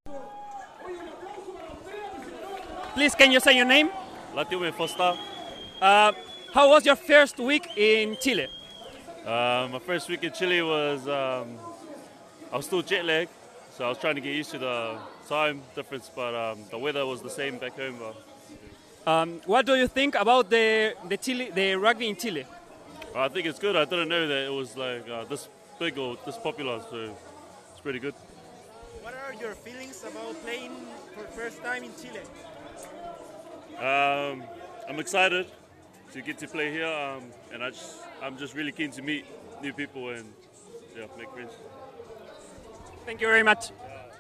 Please, can you say your name? Latiume Foster. How was your first week in Chile? My first week in Chile was, I was still jet lagged, so I was trying to get used to the time difference, but the weather was the same back home. What do you think about the rugby in Chile? I think it's good. I didn't know that it was like this big or this popular, so it's pretty good. What are your feelings about playing for the first time in Chile? I'm excited to get to play here, and I'm just really keen to meet new people and make friends. Thank you very much.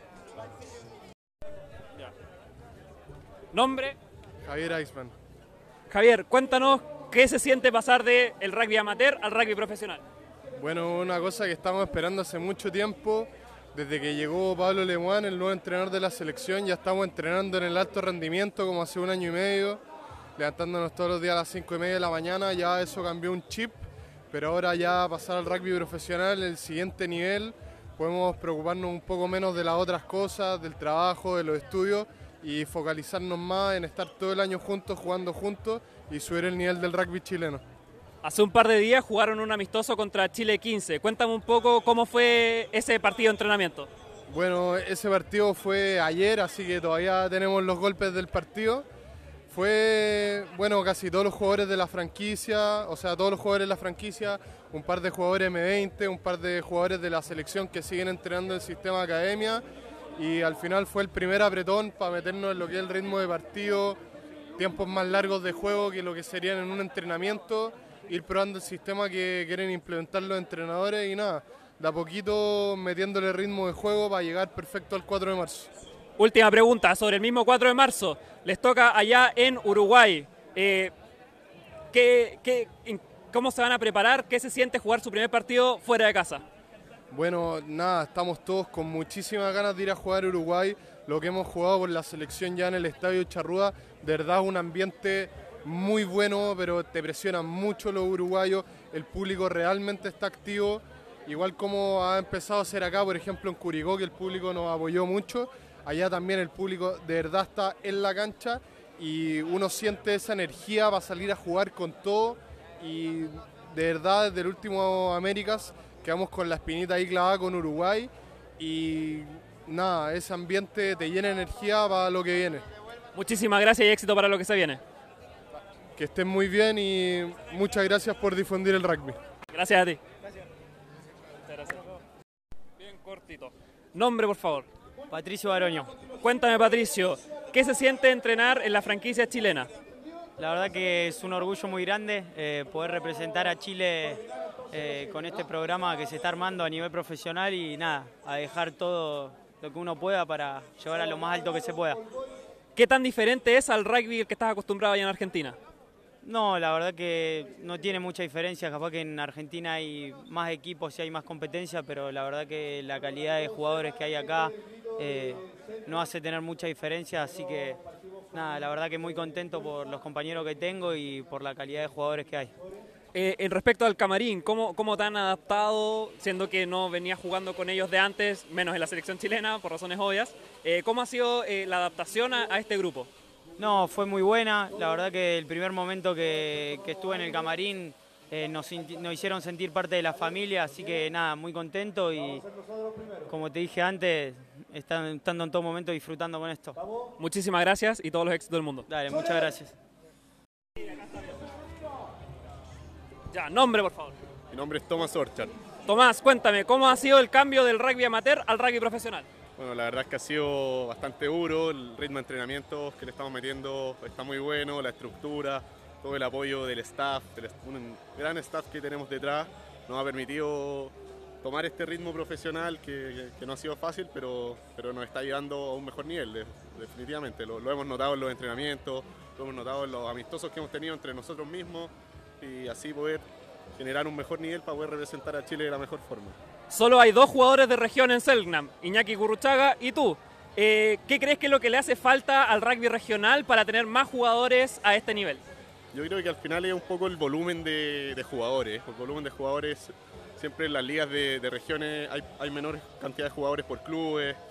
¿Nombre? Javier Eisman. Javier, cuéntanos qué se siente pasar del rugby amateur al rugby profesional. Bueno, una cosa que estamos esperando hace mucho tiempo, desde que llegó Pablo Lemoine, el nuevo entrenador de la selección, ya estamos entrenando en el alto rendimiento como hace 1 año y medio, levantándonos todos los días a las 5:30 de la mañana, ya eso cambió un chip, pero ahora ya pasar al rugby profesional, el siguiente nivel, podemos preocuparnos un poco menos de las otras cosas, del trabajo, de los estudios, y focalizarnos más en estar todo el año juntos, jugando juntos y subir el nivel del rugby chileno. Hace un par de días jugaron un amistoso contra Chile 15. Cuéntame un poco cómo fue ese partido de entrenamiento. Bueno, ese partido fue ayer, así que todavía tenemos los golpes del partido. Fue, bueno, casi todos los jugadores de la franquicia, o sea, todos los jugadores de la franquicia, un par de jugadores M20, un par de jugadores de la selección que siguen entrenando el sistema academia, y al final fue el primer apretón para meternos en lo que es el ritmo de partido, tiempos más largos de juego que lo que serían en un entrenamiento, ir probando el sistema que quieren implementar los entrenadores y nada, de a poquito metiéndole ritmo de juego para llegar perfecto al 4 de marzo. Última pregunta, sobre el mismo 4 de marzo, les toca allá en Uruguay. ¿Cómo se van a preparar? ¿Qué se siente jugar su primer partido fuera de casa? Bueno, nada, estamos todos con muchísimas ganas de ir a jugar a Uruguay. Lo que hemos jugado por la selección ya en el Estadio Charrúa, de verdad un ambiente muy bueno, pero te presionan mucho los uruguayos, el público realmente está activo, igual como ha empezado a ser acá, por ejemplo en Curicó, que el público nos apoyó mucho, allá también el público de verdad está en la cancha y uno siente esa energía para salir a jugar con todo, y de verdad desde el último Américas quedamos con la espinita ahí clavada con Uruguay y nada, ese ambiente te llena de energía para lo que viene. Muchísimas gracias y éxito para lo que se viene. Que estén muy bien y muchas gracias por difundir el rugby. Gracias a ti. Gracias. Muchas gracias. Bien cortito. Nombre, por favor. Patricio Baroño. Cuéntame, Patricio, ¿qué se siente entrenar en la franquicia chilena? La verdad que es un orgullo muy grande poder representar a Chile con este programa que se está armando a nivel profesional y nada, a dejar todo lo que uno pueda para llevar a lo más alto que se pueda. ¿Qué tan diferente es al rugby que estás acostumbrado allá en Argentina? No, la verdad que no tiene mucha diferencia, capaz que en Argentina hay más equipos y hay más competencia, pero la verdad que la calidad de jugadores que hay acá no hace tener mucha diferencia, así que nada, la verdad que muy contento por los compañeros que tengo y por la calidad de jugadores que hay. En respecto al camarín, ¿cómo te han adaptado, siendo que no venías jugando con ellos de antes, menos en la selección chilena, por razones obvias? ¿Cómo ha sido la adaptación a este grupo? No, fue muy buena, la verdad que el primer momento que estuve en el camarín nos hicieron sentir parte de la familia, así que nada, muy contento y como te dije antes, estando en todo momento disfrutando con esto. Muchísimas gracias y todos los éxitos del mundo. Dale, muchas gracias. Ya, nombre por favor. Mi nombre es Tomás Orchard. Tomás, cuéntame, ¿cómo ha sido el cambio del rugby amateur al rugby profesional? Bueno, la verdad es que ha sido bastante duro, el ritmo de entrenamiento que le estamos metiendo está muy bueno, la estructura, todo el apoyo del staff, un gran staff que tenemos detrás, nos ha permitido tomar este ritmo profesional que no ha sido fácil, pero nos está llevando a un mejor nivel, definitivamente. Lo hemos notado en los entrenamientos, lo hemos notado en los amistosos que hemos tenido entre nosotros mismos y así poder generar un mejor nivel para poder representar a Chile de la mejor forma. Solo hay 2 jugadores de región en Selknam, Iñaki Gurruchaga y tú. ¿Qué crees que es lo que le hace falta al rugby regional para tener más jugadores a este nivel? Yo creo que al final es un poco el volumen de jugadores. El volumen de jugadores, siempre en las ligas de regiones hay menor cantidad de jugadores por clubes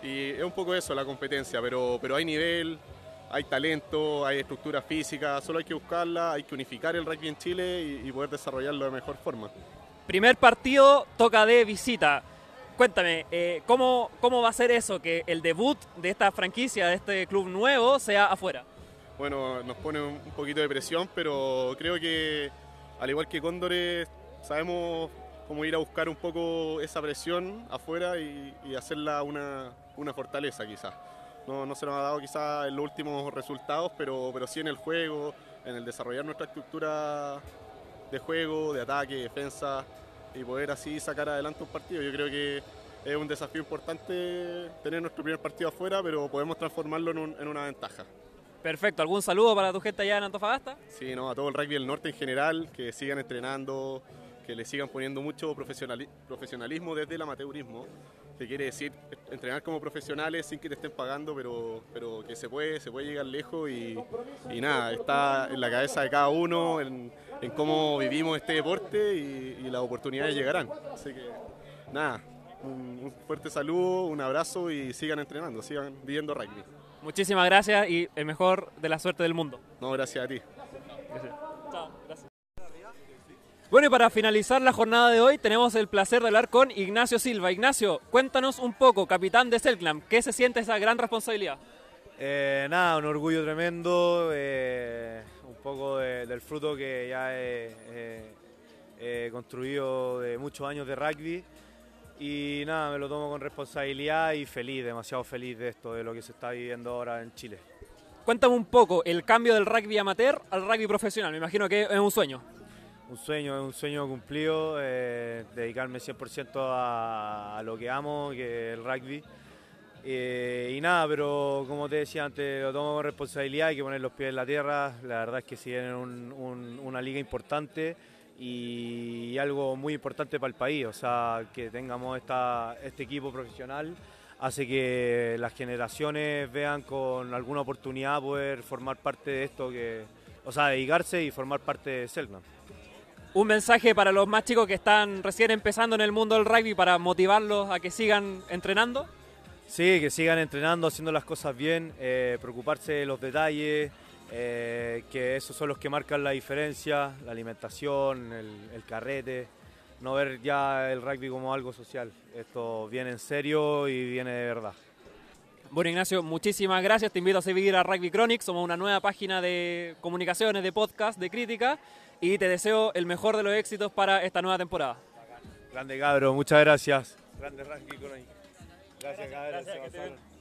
Y es un poco eso, la competencia, pero hay nivel, hay talento, hay estructura física, solo hay que buscarla, hay que unificar el rugby en Chile y poder desarrollarlo de mejor forma. Primer partido toca de visita. Cuéntame, ¿cómo va a ser eso, que el debut de esta franquicia, de este club nuevo, sea afuera? Bueno, nos pone un poquito de presión, pero creo que al igual que Cóndores sabemos cómo ir a buscar un poco esa presión afuera y hacerla una fortaleza quizás. No se nos ha dado quizás en los últimos resultados, pero sí en el juego, en el desarrollar nuestra estructura de juego, de ataque, defensa y poder así sacar adelante un partido. Yo creo que es un desafío importante tener nuestro primer partido afuera, pero podemos transformarlo en una ventaja. Perfecto, ¿algún saludo para tu gente allá en Antofagasta? Sí, no, a todo el rugby del norte en general, que sigan entrenando, que le sigan poniendo mucho profesionalismo desde el amateurismo, que quiere decir entrenar como profesionales sin que te estén pagando, pero que se puede llegar lejos y nada, está en la cabeza de cada uno, en cómo vivimos este deporte y las oportunidades llegarán. Así que nada, un fuerte saludo, un abrazo y sigan entrenando, sigan viviendo rugby. Muchísimas gracias y el mejor de la suerte del mundo. No, gracias a ti. Gracias. Chao, gracias. Bueno, y para finalizar la jornada de hoy tenemos el placer de hablar con Ignacio Silva. Ignacio, cuéntanos un poco, capitán de Selknam, ¿qué se siente esa gran responsabilidad? Nada, un orgullo tremendo, un poco del fruto que ya he construido de muchos años de rugby. Y nada, me lo tomo con responsabilidad y feliz, demasiado feliz de esto, de lo que se está viviendo ahora en Chile. Cuéntame un poco el cambio del rugby amateur al rugby profesional, me imagino que es un sueño. Un sueño cumplido, dedicarme 100% a lo que amo, que es el rugby. Y nada, pero como te decía antes, lo tomo con responsabilidad, hay que poner los pies en la tierra. La verdad es que si viene una liga importante y algo muy importante para el país, o sea, que tengamos este equipo profesional hace que las generaciones vean con alguna oportunidad poder formar parte de esto, o sea, dedicarse y formar parte de Selknam. Un mensaje para los más chicos que están recién empezando en el mundo del rugby para motivarlos a que sigan entrenando. Sí, que sigan entrenando, haciendo las cosas bien, preocuparse de los detalles, que esos son los que marcan la diferencia, la alimentación, el carrete, no ver ya el rugby como algo social. Esto viene en serio y viene de verdad. Bueno, Ignacio, muchísimas gracias. Te invito a seguir a Rugby Chronics. Somos una nueva página de comunicaciones, de podcast, de crítica. Y te deseo el mejor de los éxitos para esta nueva temporada. Grande, cabro. Muchas gracias. Grande Rugby Chronics. Gracias, cabro. Gracias,